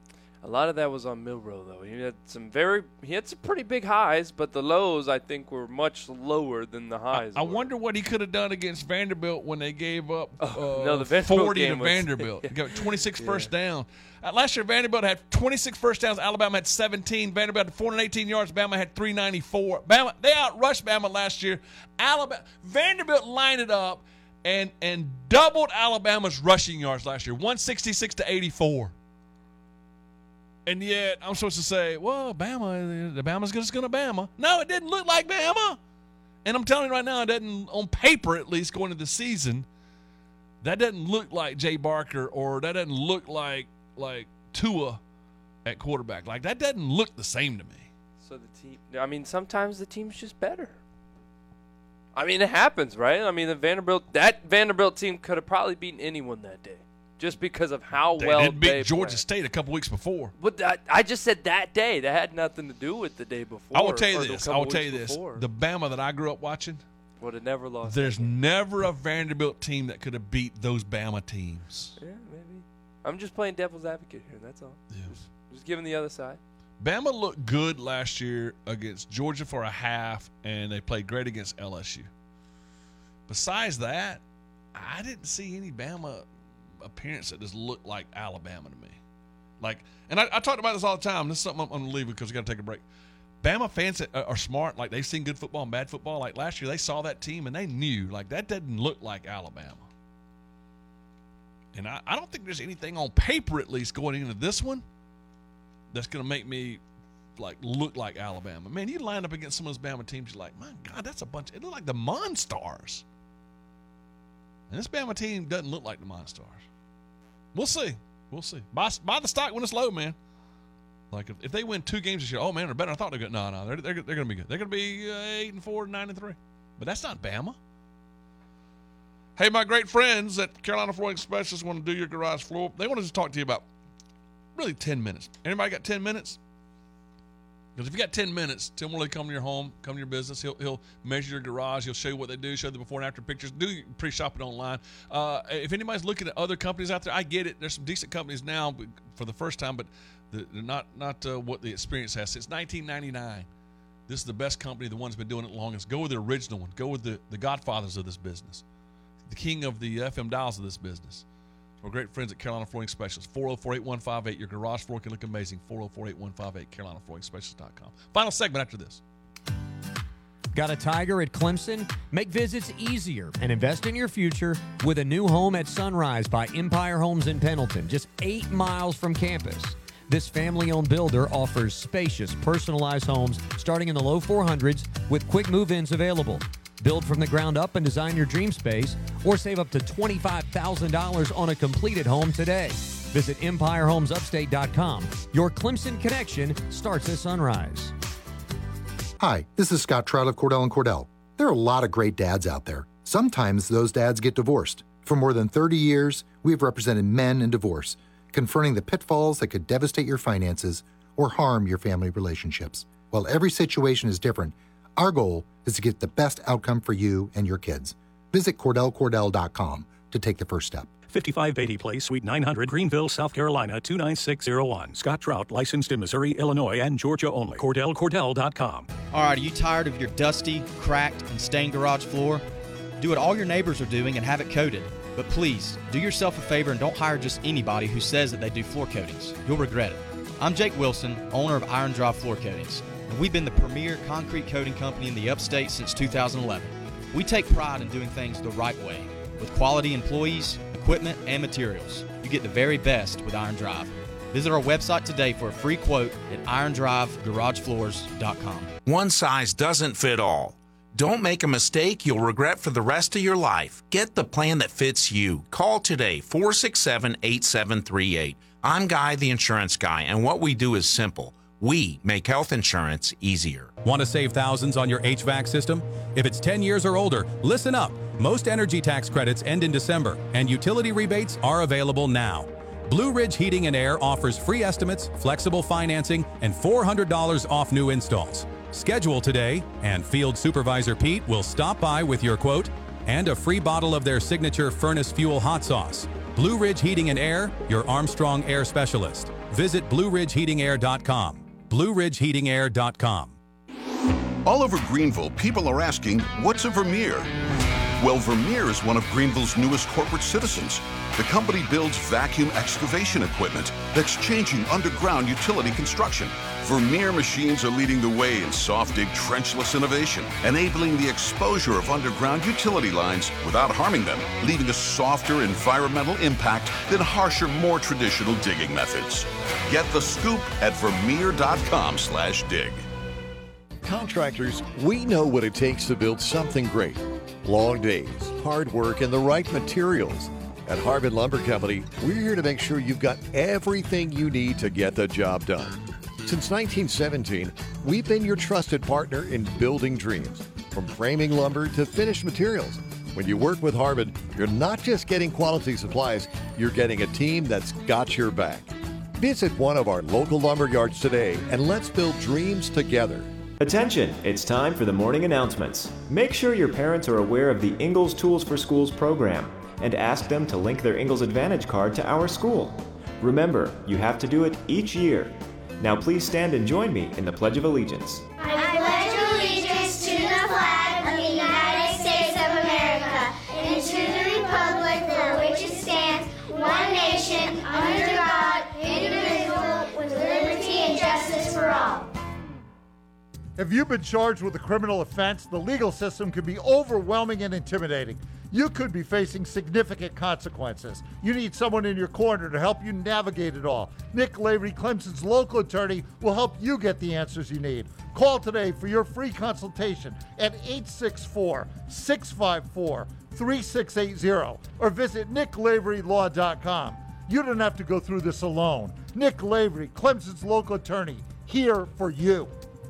S13: A lot of that was on Milroe, though. He had some pretty big highs, but the lows, I think, were much lower than the highs.
S1: I wonder what he could have done against Vanderbilt when they gave up
S13: the Vanderbilt
S1: 40 to
S13: game was-
S1: Vanderbilt. He got 26 first down. Last year, Vanderbilt had 26 first downs. Alabama had 17. Vanderbilt had 418 yards. Bama had 394. They outrushed Bama last year. Vanderbilt lined it up and doubled Alabama's rushing yards last year, 166 to 84. And yet, I'm supposed to say, well, Bama's just going to Bama. No, it didn't look like Bama. And I'm telling you right now, it doesn't, on paper at least, going into the season, that doesn't look like Jay Barker, or that doesn't look like Tua at quarterback. Like, that doesn't look the same to me.
S13: So sometimes the team's just better. I mean, it happens, right? I mean, that Vanderbilt team could have probably beaten anyone that day, just because of how
S1: They
S13: well
S1: didn't beat
S13: they
S1: Georgia
S13: played.
S1: State a couple weeks before.
S13: But I just said that day. That had nothing to do with the day before.
S1: I will tell you
S13: or the
S1: this.
S13: couple
S1: I will tell
S13: weeks
S1: you this.
S13: before.
S1: The Bama that I grew up watching,
S13: would have never lost.
S1: there's never a Vanderbilt team that could have beat those Bama teams.
S13: Yeah, maybe. I'm just playing devil's advocate here. That's all.
S1: Yeah.
S13: Just giving the other side.
S1: Bama looked good last year against Georgia for a half, and they played great against LSU. Besides that, I didn't see any Bama appearance that just looked like Alabama to me. Like, and I talk about this all the time. This is something I'm going to leave because we got to take a break. Bama fans that are smart, like they've seen good football and bad football. Like last year, they saw that team and they knew, like, that doesn't look like Alabama. And I don't think there's anything on paper, at least, going into this one that's going to make me look like Alabama. Man, you line up against some of those Bama teams, you're like, my God, that's a bunch. It looked like the Monstars. And this Bama team doesn't look like the Monstars. We'll see. We'll see. Buy the stock when it's low, man. Like if they win 2 games this year, oh man, they're better. I thought they're good. No, they're going to be good. They're going to be 8-4, 9-3. But that's not Bama. Hey, my great friends at Carolina Flooring Specialists want to do your garage floor. They want to just talk to you about really 10 minutes. Anybody got 10 minutes? Because if you got 10 minutes, Tim will come to your home, come to your business. He'll measure your garage. He'll show you what they do, show the before and after pictures. Do pre-shop it online. If anybody's looking at other companies out there, I get it. There's some decent companies now for the first time, but they're not what the experience has. Since 1999, this is the best company, the one that's been doing it the longest. Go with the original one. Go with the godfathers of this business, the king of the FM dials of this business. Our great friends at Carolina Flooring Specialists, 404-8158. Your garage floor can look amazing. 404-8158, CarolinaFlooringSpecialists.com. Final segment after this.
S16: Got a Tiger at Clemson? Make visits easier and invest in your future with a new home at Sunrise by Empire Homes in Pendleton, just 8 miles from campus. This family-owned builder offers spacious, personalized homes starting in the low 400s with quick move-ins available. Build from the ground up and design your dream space, or save up to $25,000 on a completed home today. Visit EmpireHomesUpstate.com. Your Clemson connection starts at Sunrise.
S17: Hi, this is Scott Trout of Cordell & Cordell. There are a lot of great dads out there. Sometimes those dads get divorced. For more than 30 years, we have represented men in divorce, confronting the pitfalls that could devastate your finances or harm your family relationships. While every situation is different, our goal is to get the best outcome for you and your kids. Visit CordellCordell.com to take the first step.
S18: 55 Beatty Place, Suite 900, Greenville, South Carolina, 29601. Scott Trout, licensed in Missouri, Illinois, and Georgia only. CordellCordell.com.
S19: All right, are you tired of your dusty, cracked, and stained garage floor? Do what all your neighbors are doing and have it coated. But please, do yourself a favor and don't hire just anybody who says that they do floor coatings. You'll regret it. I'm Jake Wilson, owner of Iron Drive Floor Coatings. And we've been the premier concrete coating company in the upstate since 2011. We take pride in doing things the right way, with quality employees, equipment, and materials. You get the very best with Iron Drive. Visit our website today for a free quote at irondrivegaragebfloors.com.
S20: One size doesn't fit all. Don't make a mistake you'll regret for the rest of your life. Get the plan that fits you. Call today, 467-8738. I'm Guy, the insurance guy, and what we do is simple. We make health insurance easier.
S21: Want to save thousands on your HVAC system? If it's 10 years or older, listen up. Most energy tax credits end in December, and utility rebates are available now. Blue Ridge Heating and Air offers free estimates, flexible financing, and $400 off new installs. Schedule today, and Field Supervisor Pete will stop by with your quote and a free bottle of their signature furnace fuel hot sauce. Blue Ridge Heating and Air, your Armstrong Air specialist. Visit BlueRidgeHeatingAir.com. BlueRidgeHeatingAir.com.
S2: All over Greenville, people are asking, what's a Vermeer? Well, Vermeer is one of Greenville's newest corporate citizens. The company builds vacuum excavation equipment that's changing underground utility construction. Vermeer machines are leading the way in soft dig trenchless innovation, enabling the exposure of underground utility lines without harming them, leaving a softer environmental impact than harsher, more traditional digging methods. Get the scoop at vermeer.com/dig.
S22: Contractors, we know what it takes to build something great. Long days, hard work, and the right materials. At Harvard Lumber Company, we're here to make sure you've got everything you need to get the job done. Since 1917, we've been your trusted partner in building dreams, from framing lumber to finished materials. When you work with Harvard, you're not just getting quality supplies, you're getting a team that's got your back. Visit one of our local lumber yards today and let's build dreams together.
S23: Attention, it's time for the morning announcements. Make sure your parents are aware of the Ingalls Tools for Schools program and ask them to link their Ingalls Advantage card to our school. Remember, you have to do it each year. Now please stand and join me in the Pledge of Allegiance.
S24: I pledge allegiance to the flag of the United States of America and to the republic for which it stands, one nation, under God, indivisible, with liberty and justice for all.
S25: If you've been charged with a criminal offense, the legal system can be overwhelming and intimidating. You could be facing significant consequences. You need someone in your corner to help you navigate it all. Nick Lavery, Clemson's local attorney, will help you get the answers you need. Call today for your free consultation at 864-654-3680 or visit nicklaverylaw.com. You don't have to go through this alone. Nick Lavery, Clemson's local attorney, here for you.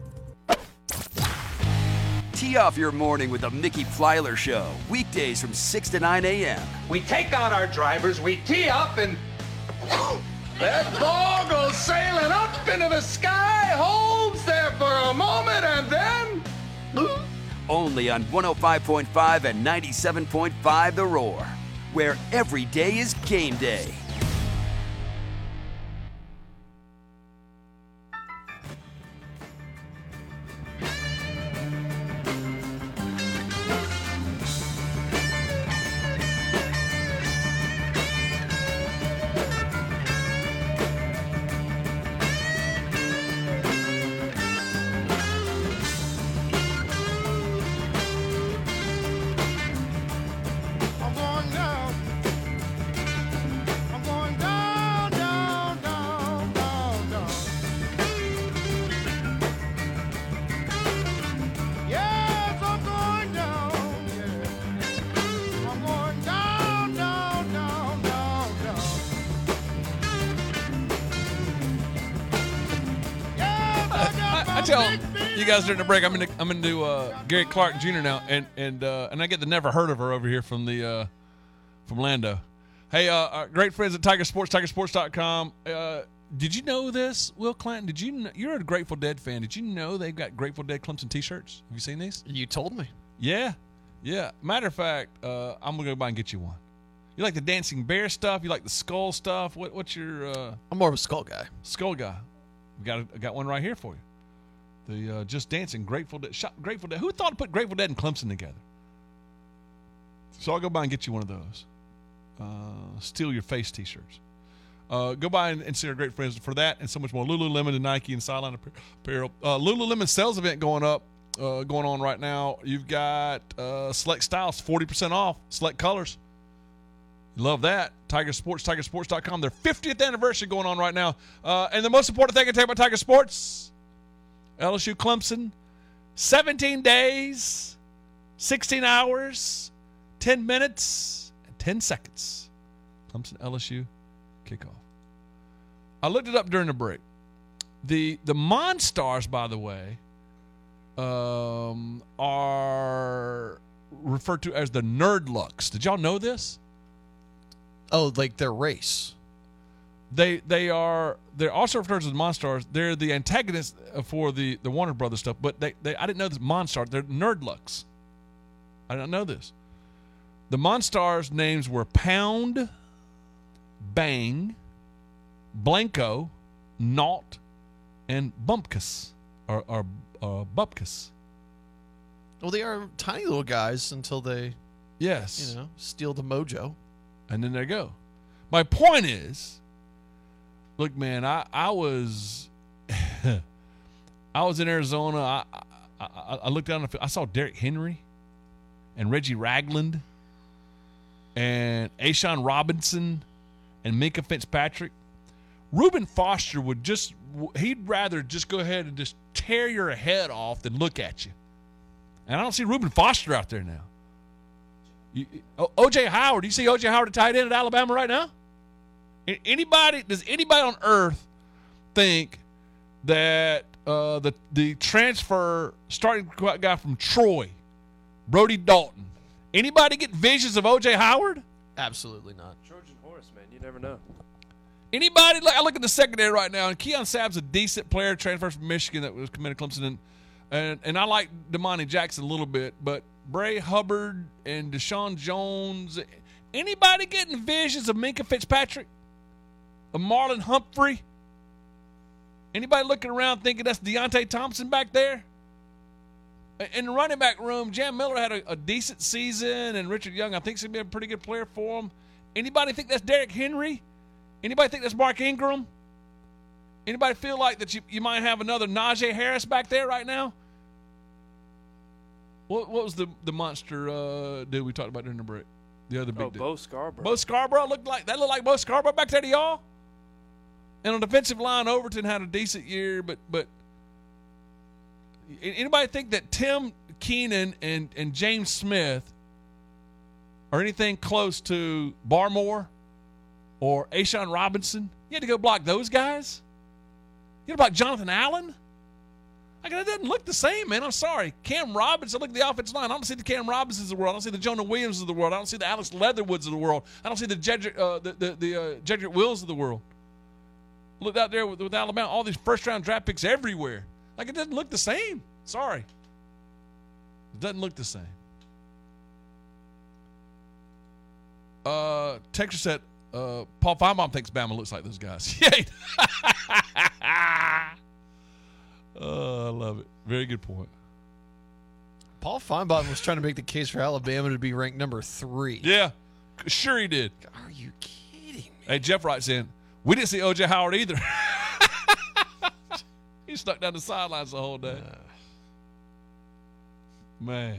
S12: Tee off your morning with the Mickey Plyler Show, weekdays from 6 to 9 a.m.
S7: We take out our drivers, we tee up, and that ball goes sailing up into the sky, holds there for a moment, and then...
S12: Only on 105.5 and 97.5 The Roar, where every day is game day.
S1: You guys during the break, I'm into Gary Clark Jr. now, and I get the never heard of her over here from the from Lando. Hey, our great friends at Tiger Sports, TigerSports.com. Did you know this, Will Clanton? Did you know, you're a Grateful Dead fan? Did you know they've got Grateful Dead Clemson T-shirts? Have you seen these?
S14: You told me.
S1: Yeah. Matter of fact, I'm gonna go by and get you one. You like the dancing bear stuff? You like the skull stuff? What's your?
S14: I'm more of a skull guy.
S1: Skull guy. I got one right here for you. The Just Dancing Grateful Dead. Grateful Dead. Who thought to put Grateful Dead and Clemson together? So I'll go by and get you one of those. Steal Your Face T-shirts. Go by and see our great friends for that and so much more. Lululemon and Nike and Sideline Apparel. Lululemon sales event going on right now. You've got select styles, 40% off, select colors. Love that. Tiger Sports, TigerSports.com. Their 50th anniversary going on right now. And the most important thing I can tell you about Tiger Sports, LSU Clemson, 17 days, 16 hours, 10 minutes, and 10 seconds. Clemson LSU kickoff. I looked it up during the break. The Monstars, by the way, are referred to as the Nerdlucks. Did y'all know this?
S14: Oh, like their race.
S1: They're also referred to as Monstars. They're the antagonists for the Warner Brothers stuff, but I didn't know this Monstars. They're Nerdlucks. I didn't know this. The Monstars names were Pound, Bang, Blanco, Nault and Bumpkus or Bupkus.
S14: Well, they are tiny little guys until they,
S1: yes,
S14: steal the mojo.
S1: And then they go. My point is, look, man, I was I was in Arizona. I looked down the field. I saw Derrick Henry and Reggie Ragland and Ashawn Robinson and Minka Fitzpatrick. Reuben Foster he'd rather just go ahead and just tear your head off than look at you. And I don't see Reuben Foster out there now. O.J. Howard, do you see O.J. Howard at tight end at Alabama right now? Does anybody on earth think that the transfer starting guy from Troy, Brody Dalton, anybody get visions of O.J. Howard?
S14: Absolutely not.
S13: Trojan horse, man. You never know.
S1: Anybody? I look at the secondary right now, and Keon Sabb's a decent player, transfer from Michigan that was committed to Clemson, and I like Damani Jackson a little bit, but Bray Hubbard and Deshaun Jones, anybody getting visions of Minka Fitzpatrick, of Marlon Humphrey? Anybody looking around thinking that's Deontay Thompson back there? In the running back room, Jam Miller had a decent season, and Richard Young, I think, is going to be a pretty good player for him. Anybody think that's Derrick Henry? Anybody think that's Mark Ingram? Anybody feel like that you might have another Najee Harris back there right now? What was the monster dude we talked about during the break? The other big dude.
S13: Bo Scarborough.
S1: Bo Scarborough looked like Bo Scarborough back there to y'all? And on the defensive line, Overton had a decent year, but anybody think that Tim Keenan and James Smith are anything close to Barmore or Ashawn Robinson? You had to go block those guys? You had to block Jonathan Allen? It doesn't look the same, man. I'm sorry. Cam Robinson, look at the offensive line. I don't see the Cam Robinsons of the world. I don't see the Jonah Williams of the world. I don't see the Alex Leatherwoods of the world. I don't see the Jedrick Wills of the world. Look out there with Alabama, all these first-round draft picks everywhere. It doesn't look the same. Sorry. It doesn't look the same. Texas said, Paul Feinbaum thinks Bama looks like those guys. Yay! I love it. Very good point.
S14: Paul Feinbaum was trying to make the case for Alabama to be ranked number 3.
S1: Yeah, sure he did.
S14: Are you kidding me?
S1: Hey, Jeff writes in, we didn't see O.J. Howard either. He stuck down the sidelines the whole day. Man.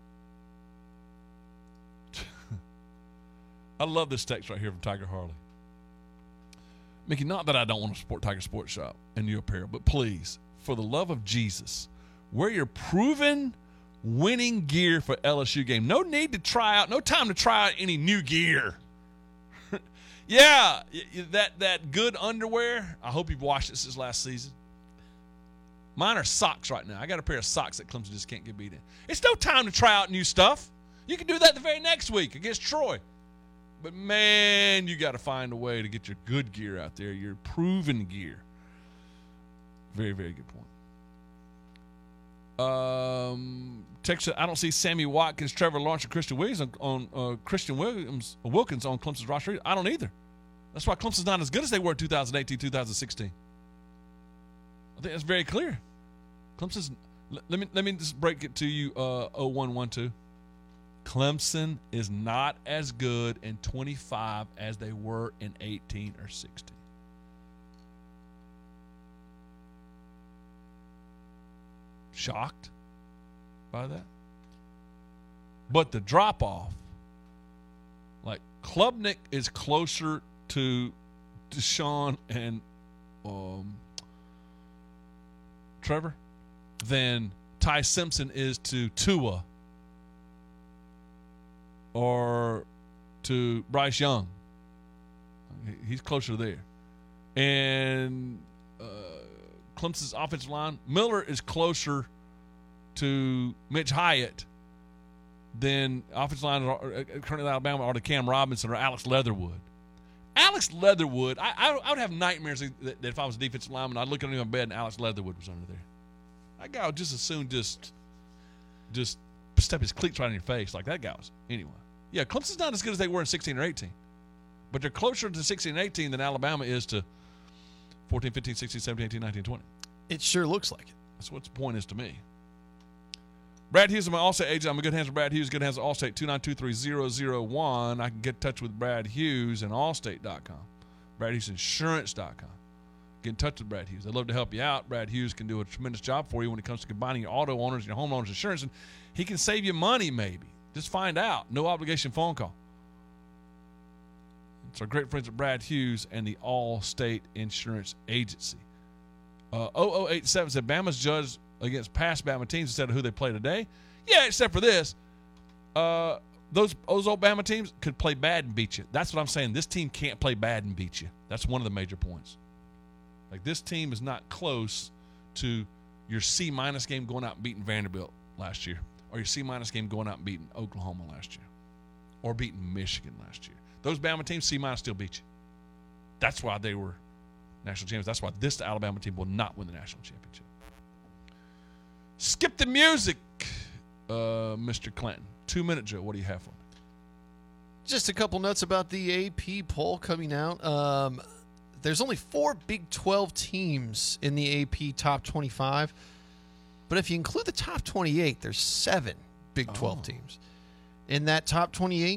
S1: I love this text right here from Tiger Harley. Mickey, not that I don't want to support Tiger Sports Shop and new apparel, but please, for the love of Jesus, wear your proven winning gear for LSU game. No need to try out, no time to try out any new gear. Yeah, that good underwear, I hope you've washed it since last season. Mine are socks right now. I got a pair of socks that Clemson just can't get beat in. It's no time to try out new stuff. You can do that the very next week against Troy. But, man, you got to find a way to get your good gear out there, your proven gear. Very, very good point. Texas, I don't see Sammy Watkins, Trevor Lawrence, and Christian Wilkins on Wilkins on Clemson's roster. I don't either. That's why Clemson's not as good as they were in 2018, 2016. I think that's very clear. Clemson's. Let me just break it to you. 0112. Clemson is not as good in 25 as they were in 18 or 16. Shocked by that? But the drop-off, like Klubnik is closer to Deshaun and Trevor than Ty Simpson is to Tua or to Bryce Young. He's closer there. And Clemson's offensive line, Miller is closer to Mitch Hyatt than offensive line currently in Alabama or to Cam Robinson or Alex Leatherwood. Alex Leatherwood, I would have nightmares that if I was a defensive lineman, I'd look under my bed and Alex Leatherwood was under there. That guy would just as soon just step his cleats right in your face like that guy was. Anyway, yeah, Clemson's not as good as they were in 16 or 18, but they're closer to 16 and 18 than Alabama is to 14, 15, 16, 17, 18, 19, 20.
S14: It sure looks like it.
S1: That's what the point is to me. Brad Hughes is my Allstate agent. I'm in good hands with Brad Hughes. Good hands with Allstate, 2923001. I can get in touch with Brad Hughes and Allstate.com. BradHughesInsurance.com. Get in touch with Brad Hughes. They'd love to help you out. Brad Hughes can do a tremendous job for you when it comes to combining your auto owners and your homeowners insurance. And he can save you money, maybe. Just find out. No obligation phone call. It's our great friends at Brad Hughes and the Allstate Insurance Agency. 0087 said Bama's judged against past Bama teams instead of who they play today. Yeah, except for this. Those old Bama teams could play bad and beat you. That's what I'm saying. This team can't play bad and beat you. That's one of the major points. Like, this team is not close to your C-minus game going out and beating Vanderbilt last year, or your C-minus game going out and beating Oklahoma last year, or beating Michigan last year. Those Bama teams, C-minus still beat you. That's why they were national champions. That's why this Alabama team will not win the national championship. Skip the music, Mr. Clinton. 2-minute Joe, what do you have for me?
S14: Just a couple notes about the AP poll coming out. There's only 4 Big 12 teams in the AP top 25. But if you include the top 28, there's 7 Big 12 teams. In that top 28,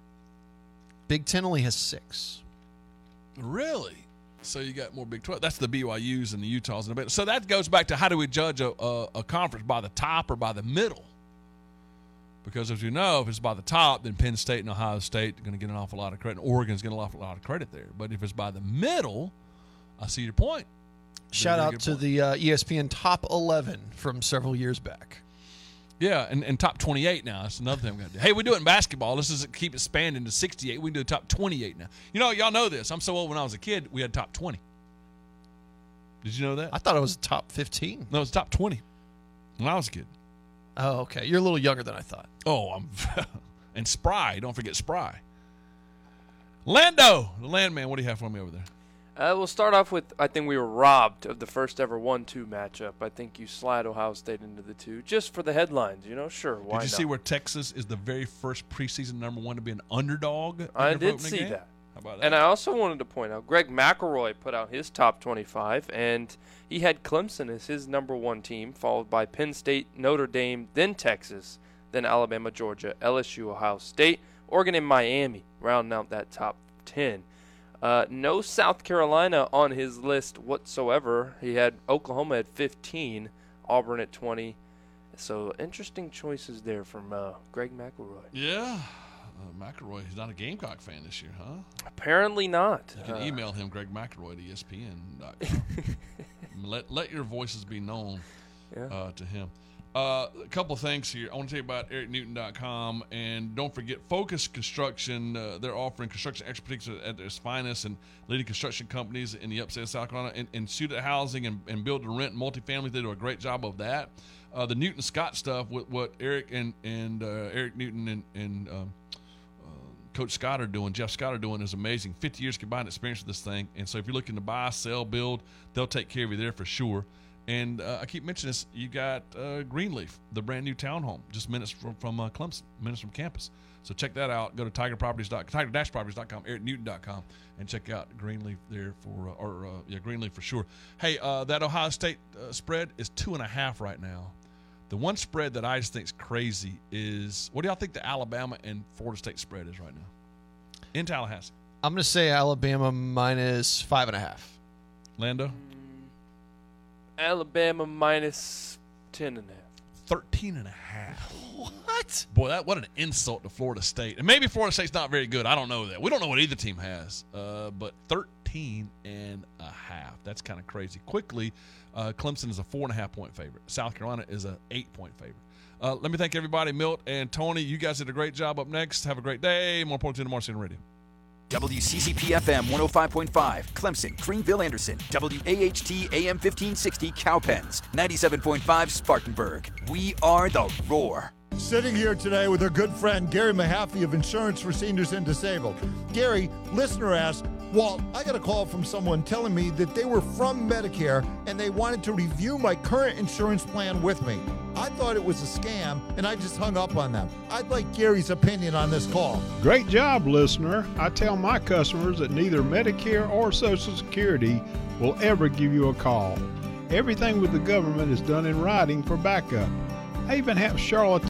S14: Big 10 only has 6.
S1: Really? So you got more Big 12. That's the BYUs and the Utahs and the bit. So that goes back to, how do we judge a conference, by the top or by the middle? Because as you know, if it's by the top, then Penn State and Ohio State are going to get an awful lot of credit. And Oregon's getting an awful lot of credit there. But if it's by the middle, I see your point.
S14: Shout out to the ESPN top 11 from several years back.
S1: Yeah, and top 28 now. That's another thing we're going to do. Hey, we do it in basketball. Let's just keep it expanding to 68. We can do the top 28 now. You know, y'all know this. I'm so old. When I was a kid, we had top 20. Did you know that?
S14: I thought it was top 15.
S1: No, it's top 20 when I was a kid.
S14: Oh, okay. You're a little younger than I thought.
S1: Oh, I'm and Spry. Don't forget Spry. Lando, the Landman. What do you have for me over there?
S13: We'll start off with, I think we were robbed of the first ever 1-2 matchup. I think you slide Ohio State into the 2 just for the headlines, you know? Sure, why not?
S1: Did you see where Texas is the very first preseason number 1 to be an underdog?
S13: I did see that.
S1: How about that?
S13: And I also wanted to point out, Greg McElroy put out his top 25, and he had Clemson as his number 1 team, followed by Penn State, Notre Dame, then Texas, then Alabama, Georgia, LSU, Ohio State, Oregon, and Miami, rounding out that top 10. No South Carolina on his list whatsoever. He had Oklahoma at 15, Auburn at 20. So interesting choices there from Greg McElroy.
S1: Yeah. McElroy, he's not a Gamecock fan this year, huh?
S13: Apparently not.
S1: You can email him, Greg McElroy, at ESPN.com. let your voices be known to him. A couple of things here. I want to tell you about EricNewton.com, and don't forget Focus Construction. They're offering construction expertise at its finest, and leading construction companies in the upstate of South Carolina and student housing and build to rent multifamily. They do a great job of that. The Newton Scott stuff, with what Eric and Eric Newton and Coach Scott are doing, Jeff Scott are doing, is amazing. 50 years combined experience with this thing, and so if you're looking to buy, sell, build, they'll take care of you there for sure. And I keep mentioning this. You got Greenleaf, the brand new townhome, just minutes from Clemson, minutes from campus. So check that out. Go to tiger-properties.com, ericnewton.com, and check out Greenleaf there for Greenleaf for sure. Hey, that Ohio State spread is 2.5 right now. The one spread that I just think is crazy is, what do y'all think the Alabama and Florida State spread is right now in Tallahassee?
S14: I'm going to say Alabama minus 5.5.
S1: Lando?
S13: Alabama minus 10.5.
S1: 13.5.
S14: What?
S1: Boy, what an insult to Florida State. And maybe Florida State's not very good. I don't know that. We don't know what either team has. But 13.5. That's kind of crazy. Quickly, Clemson is a 4.5-point favorite. South Carolina is a 8-point favorite. Let me thank everybody. Milt and Tony, you guys did a great job. Up next, have a great day. More importantly, tomorrow, CN Radio.
S12: WCCP-FM 105.5, Clemson, Greenville, Anderson. WAHT AM 1560, Cowpens. 97.5, Spartanburg. We are the Roar.
S25: Sitting here today with our good friend Gary Mahaffey of Insurance for Seniors and Disabled. Gary, listener asked, Walt, I got a call from someone telling me that they were from Medicare and they wanted to review my current insurance plan with me. I thought it was a scam, and I just hung up on them. I'd like Gary's opinion on this call.
S3: Great job, listener. I tell my customers that neither Medicare or Social Security will ever give you a call. Everything with the government is done in writing for backup. I even have Charlotte